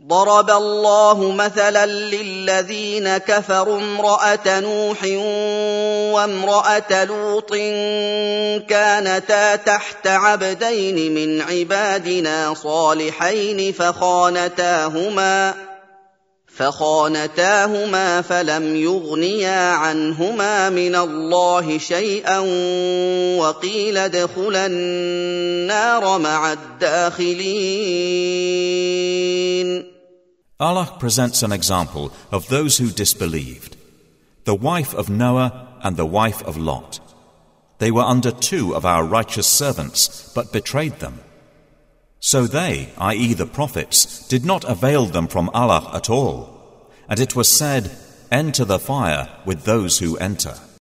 ضرب الله مثلا للذين كفروا امرأة نوح وامرأة لوط كانتا تحت عبدين من عبادنا صالحين فخانتاهما فلم يغنيا عنهما من الله شيئا وقيل ادخلا النار مع الداخلين. Allah presents an example of those who disbelieved. The wife of Noah and the wife of Lot. They were under 2 of our righteous servants, but betrayed them. So they, i.e. the prophets, did not avail them from Allah at all. And it was said, enter the fire with those who enter.